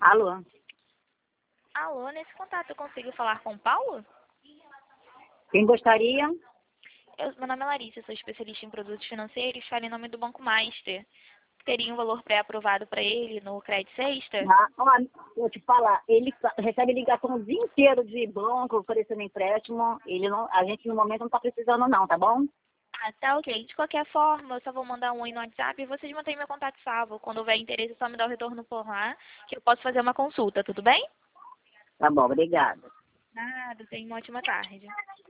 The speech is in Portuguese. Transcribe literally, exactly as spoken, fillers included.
Alô? Alô, nesse contato eu consigo falar com o Paulo? Quem gostaria? Eu, meu nome é Larissa, sou especialista em produtos financeiros, falo em nome do Banco Master. Teria um valor pré-aprovado para ele no Credit Sexta? Ah, ó, vou te falar, ele fa- recebe ligação o dia inteiro de banco oferecendo empréstimo. Ele não, a gente no momento não está precisando não, tá bom? Ah, tá ok. De qualquer forma, eu só vou mandar um oi no WhatsApp e vocês mantêm meu contato salvo. Quando houver interesse, é só me dá o retorno por lá, que eu posso fazer uma consulta, tudo bem? Tá bom, obrigada. Nada, tenha uma ótima tarde.